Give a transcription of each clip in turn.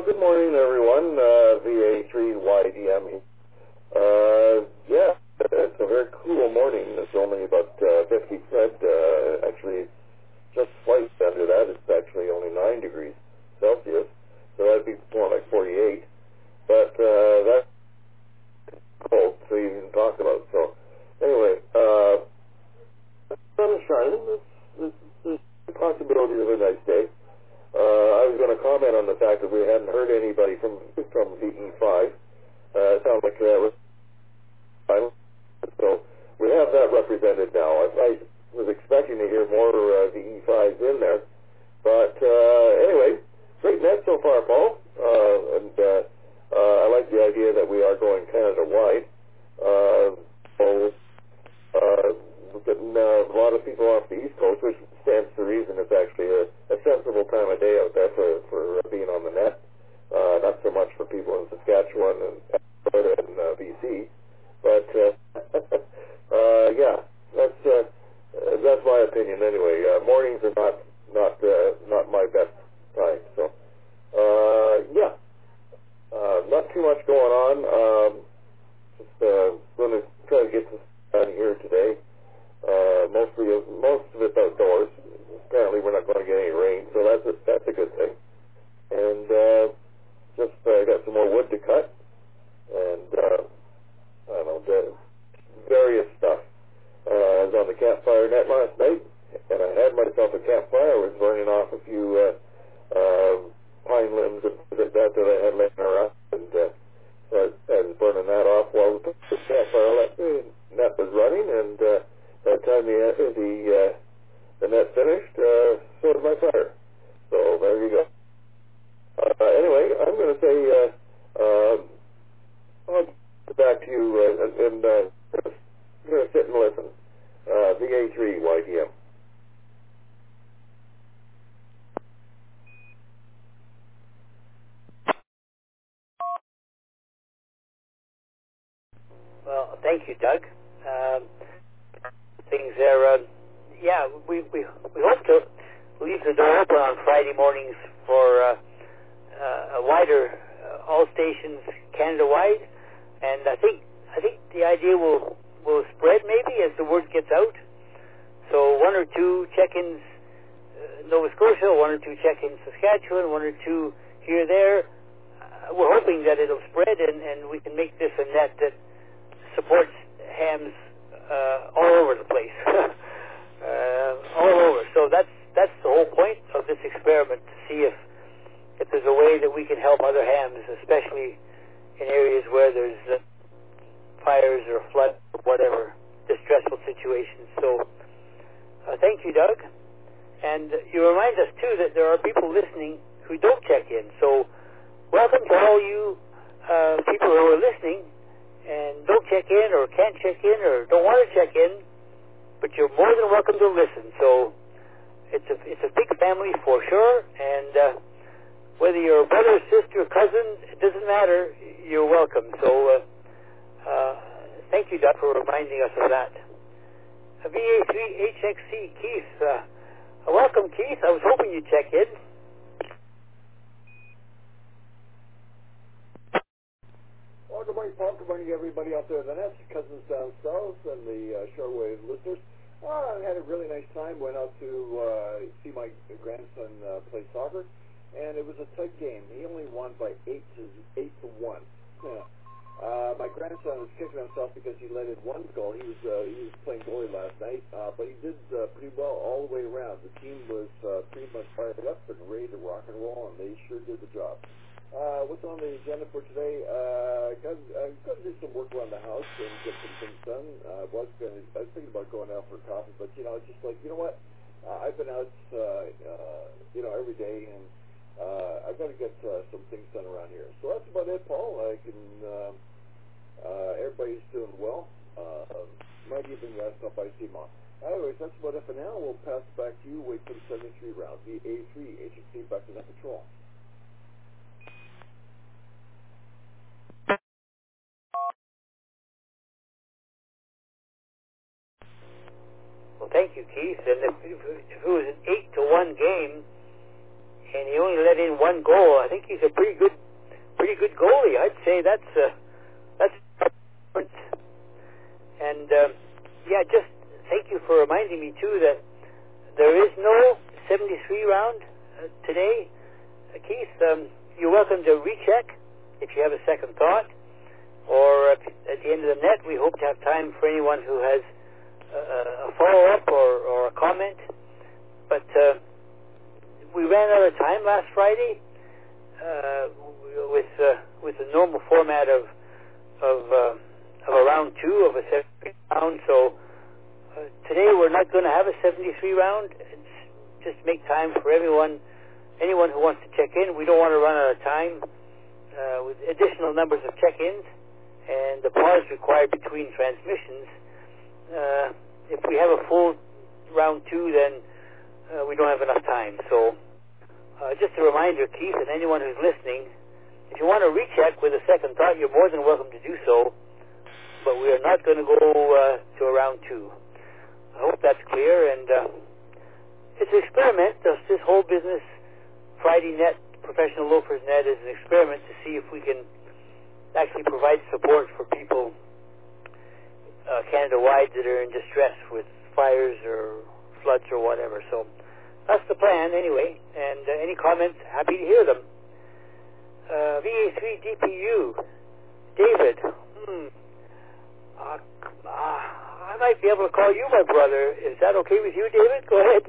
Good morning, everyone. VA3YDM. Yeah, it's a very cool morning. It's only about 50 Fred. Actually, just slightly under that. It's actually only 9 degrees Celsius, so that'd be more like 48. But that's cold to even talk about. So anyway, the sun is shining. There's a possibility of a nice day. I was going to comment on the fact that we hadn't heard anybody from VE5. It sounds like that was fine. So we have that represented now. I was expecting to hear more VE5s in there. But anyway, great net so far, Paul. And I like the idea that we are going Canada-wide. We're getting a lot of people off the East Coast, which stands to reason it's actually a sensible time of day out there for being on the net. Not so much for people in Saskatchewan and Alberta and BC, but yeah, that's my opinion anyway. Mornings are not my best time, so yeah, not too much going on. Just going to try to get this done here today. Most of it's outdoors. Apparently, we're not going to get any rain, so that's a good thing. And just got some more wood to cut, and I don't know, various stuff. I was on the campfire net last night, and I had myself a campfire. I was burning off a few pine limbs and things like that I had laying around, and so I was burning that off while the campfire net was running, and by the time the net finished, so did my fire. So there you go. Anyway, I'm going to say I'll get back to you and going to sit and listen. VA3YDM. Well, thank you, Doug. Things are, yeah, we hope to leave the door open on Friday mornings for a wider, all stations Canada-wide, and I think the idea will spread maybe as the word gets out. So 1 or 2 check-ins Nova Scotia, 1 or 2 check-ins Saskatchewan, 1 or 2 here there. We're hoping that it'll spread and we can make this a net that supports hams all over the place, all over. So that's the whole point of this experiment, to see if there's a way that we can help other hams, especially in areas where there's fires or flood or whatever distressful situations. So thank you, Doug. And you remind us too that there are people listening who don't check in. So welcome to all you people who are listening and don't check in or can't check in or don't want to check in, but you're more than welcome to listen. So it's a big family for sure, and whether you're a brother, sister, cousin, it doesn't matter, you're welcome. So thank you, Doug, for reminding us of that. VA3HXC, Keith. Welcome, Keith. I was hoping you'd check in. Well, good morning, Paul. Good morning, everybody out there in the net, cousins down south, and the shortwave listeners. I had a really nice time. Went out to see my grandson play soccer, and it was a tight game. He only won by 8 to 1. Yeah. My grandson was kicking himself because he let in 1 goal. He was playing goalie last night, but he did pretty well all the way around. The team was pretty much fired up and ready to rock and roll, and they sure did the job. What's on the agenda for today? Got to do some work around the house and get some things done. I was thinking about going out for coffee, but it's just like, you know what? I've been out, every day, and I've got to get some things done around here. So that's about it, Paul. Everybody's doing well. Might even stop by CMON. Anyways, that's about it for now. We'll pass it back to you. Wait for the 73 round. The A3 HXC back to net patrol. Well, thank you, Keith. And if it was an 8 to 1 game, and he only let in one goal. I think he's a pretty good goalie. I'd say that's. And just thank you for reminding me too that there is no 73 round today. Keith, you're welcome to recheck if you have a second thought, or at the end of the net, we hope to have time for anyone who has a follow-up or a comment. But we ran out of time last Friday with the normal format of a round 2 of a 73 round. So today we're not going to have a 73 round. It's just to make time for anyone who wants to check in. We don't want to run out of time with additional numbers of check-ins and the pause required between transmissions. If we have a full round 2, then we don't have enough time. So just a reminder, Keith, and anyone who's listening, if you want to recheck with a second thought, you're more than welcome to do so, but we are not going to go to a round 2. I hope that's clear, and it's an experiment. This whole business, Friday Net, Professional Loafers Net, is an experiment to see if we can actually provide support for people Canada-wide that are in distress with fires or floods or whatever. So that's the plan anyway, and any comments, happy to hear them. VA3DPU, David, I might be able to call you my brother. Is that okay with you, David? Go ahead.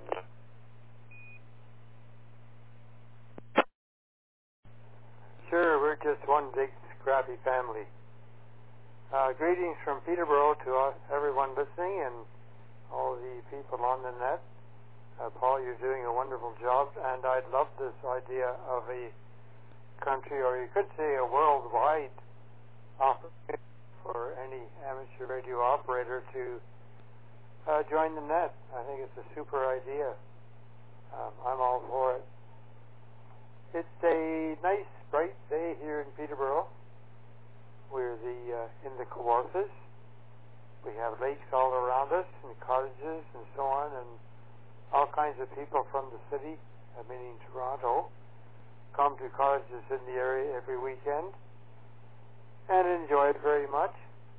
Sure, we're just one big scrappy family. Greetings from Peterborough to everyone listening and all the people on the net. Paul, you're doing a wonderful job, and I'd love this idea of a country, or you could say a worldwide opportunity for any amateur radio operator to join the net. I think it's a super idea. I'm all for it. It's a nice, bright day here in Peterborough. We're in the Kawarthas. We have lakes all around us and cottages and so on, and all kinds of people from the city, meaning Toronto, come to cottages in the area every weekend and enjoy it very much.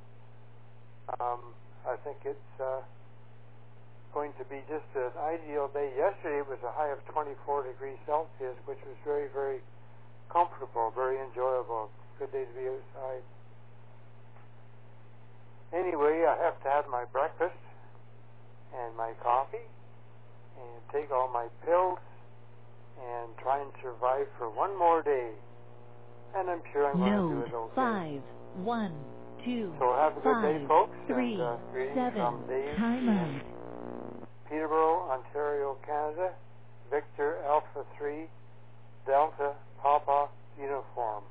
I think it's going to be just an ideal day. Yesterday it was a high of 24 degrees Celsius, which was very, very comfortable, very enjoyable. Good day to be outside. Anyway, I have to have my breakfast and my coffee and take all my pills and try and survive for one more day. And I'm sure I'm going to do it okay. 5, 1, 2, so have a good day, folks. 3, and, 7, from Dave time out. Peterborough, Ontario, Canada. Victor Alpha 3, Delta Papa Uniform.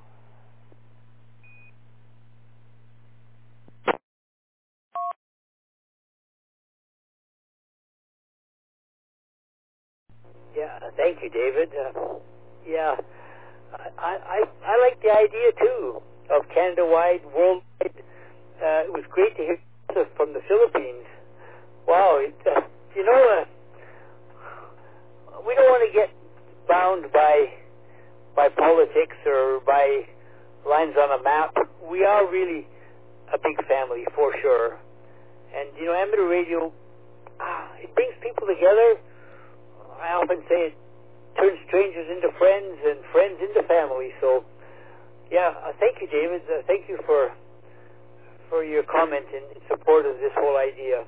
Yeah, thank you, David. I like the idea too of Canada-wide, worldwide. It was great to hear from the Philippines. Wow, we don't want to get bound by politics or by lines on a map. We are really a big family for sure, and amateur radio, it brings people together. I often say it turns strangers into friends and friends into family. So, thank you, David. Thank you for your comment in support of this whole idea.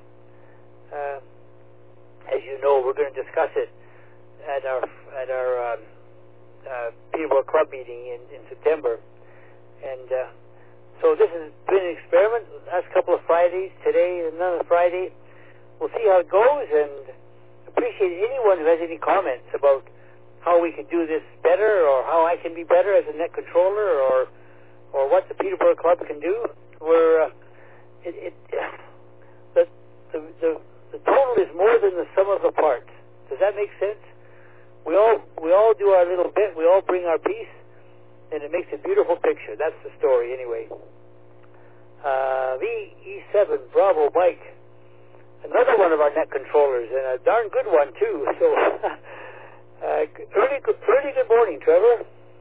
As you know, we're going to discuss it at our Peterborough Club meeting in September. And so this has been an experiment. The last couple of Fridays, today another Friday. We'll see how it goes, and appreciate anyone who has any comments about how we can do this better, or how I can be better as a net controller, or what the Peterborough Club can do. The total is more than the sum of the parts. Does that make sense? We all do our little bit. We all bring our piece, and it makes a beautiful picture. That's the story, anyway. VE7 Bravo Mike, another one of our net controllers, and a darn good one too. So Early good morning, Trevor.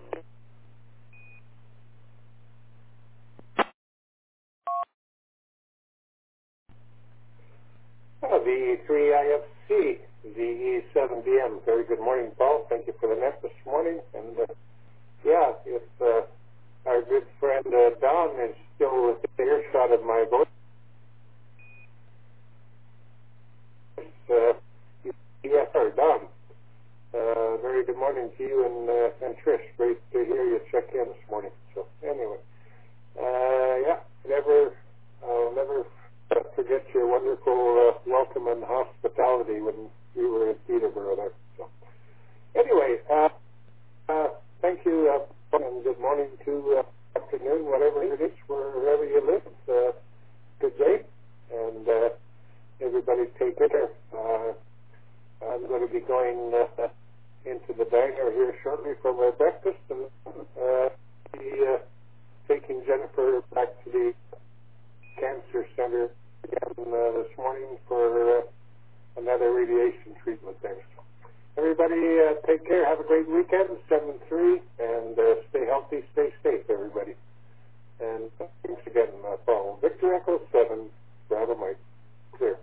The 3IFC, the 7 p.m. Very good morning, Paul. Thank you for the net this morning. And if our good friend Don is still within earshot of my voice, yes, sir, Don. Very good morning to you and Trish. Great to hear you check in this morning. So anyway, I'll never forget your wonderful welcome and hospitality when we were at Peterborough there. So anyway, thank you, and good morning to afternoon, whatever it is, wherever you live. Good day, and everybody take care. I'm going to be going into the diner here shortly for my breakfast, and be taking Jennifer back to the cancer center again this morning for another radiation treatment there. So everybody take care. Have a great weekend, 7-3, and stay healthy, stay safe, everybody. And thanks again, Paul. Victor Echo 7, Bravo Mike. Clear.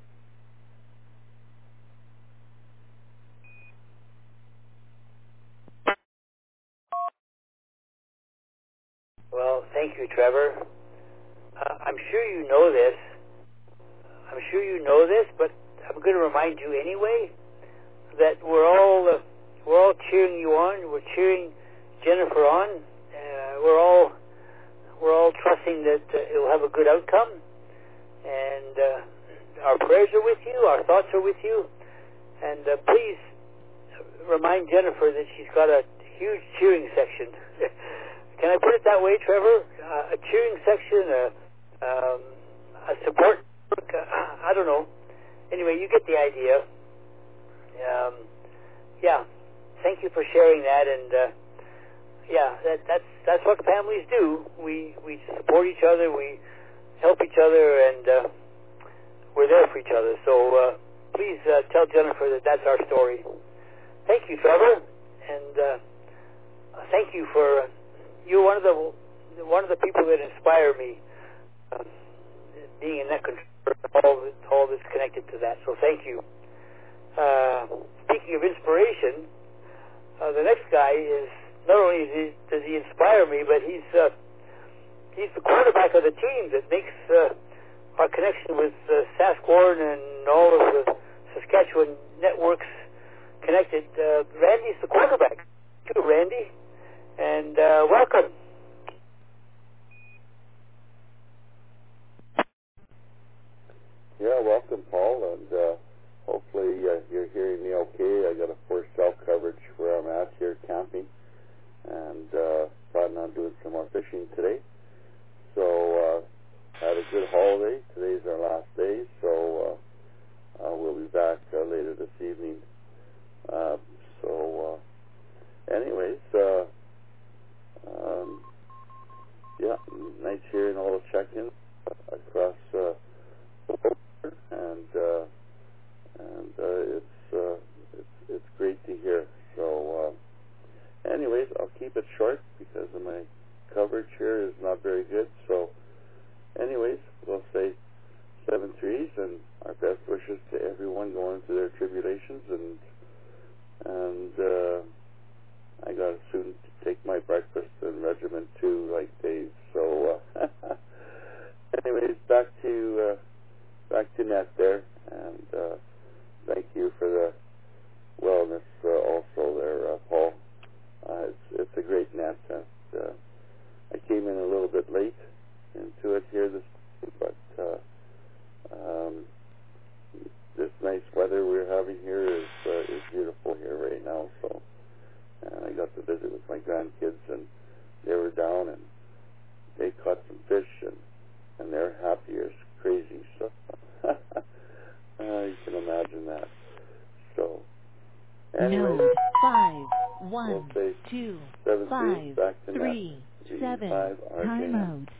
Well, thank you, Trevor. I'm sure you know this. But I'm going to remind you anyway that we're all cheering you on. We're cheering Jennifer on. We're all trusting that it'll have a good outcome. And our prayers are with you. Our thoughts are with you. And please remind Jennifer that she's got a huge cheering section. Can I put it that way, Trevor? A cheering section, a support. I don't know. Anyway, you get the idea. Thank you for sharing that, and that's what families do. We support each other, we help each other, and we're there for each other. So please tell Jennifer that that's our story. Thank you, Trevor, and thank you for you're one of the people that inspire me. Being in that control, all that's connected to that. So thank you. Speaking of inspiration, the next guy is not only does he inspire me, but he's the quarterback of the team that makes our connection with Saskatchewan and all of the Saskatchewan networks connected. Randy's the quarterback. Thank you, Randy, and welcome. Yeah, welcome, Paul, and hopefully you're hearing me okay. I got a poor cell coverage where I'm at here camping, and planning on doing some more fishing today. So had a good holiday. Today's our last day, so we'll be back later this evening. Anyways, nice hearing all the check-ins across the border, and it's great to hear. So, anyways, I'll keep it short because of my coverage here is not very good. So, anyways, we'll say 7-3s and our best wishes to everyone going through their tribulations, and I gotta soon take my breakfast and regiment too, like Dave. So, anyways, back to net there, and thank you for the wellness also there, Paul. It's a great net, and I came in a little bit late into it here this week, but this nice weather we're having here is beautiful here right now. So, and I got to visit with my grandkids, and they were down and they caught some fish, and they're happy as crazy. So you can imagine that. So anyway, Node 5, 1, we'll say 2, 7-3, 5, back to 3, net. 7, G5 time RJM. mode.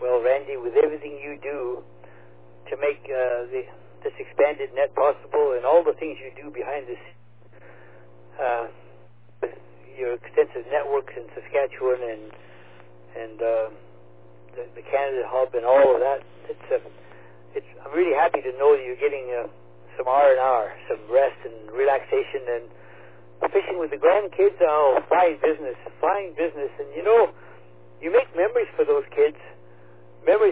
Well, Randy, with everything you do to make this expanded net possible, and all the things you do behind the scenes, with your extensive networks in Saskatchewan and the Canada Hub and all of that, I'm really happy to know that you're getting some R&R, some rest and relaxation, and fishing with the grandkids. Oh, fine business. And you make memories for those kids, memories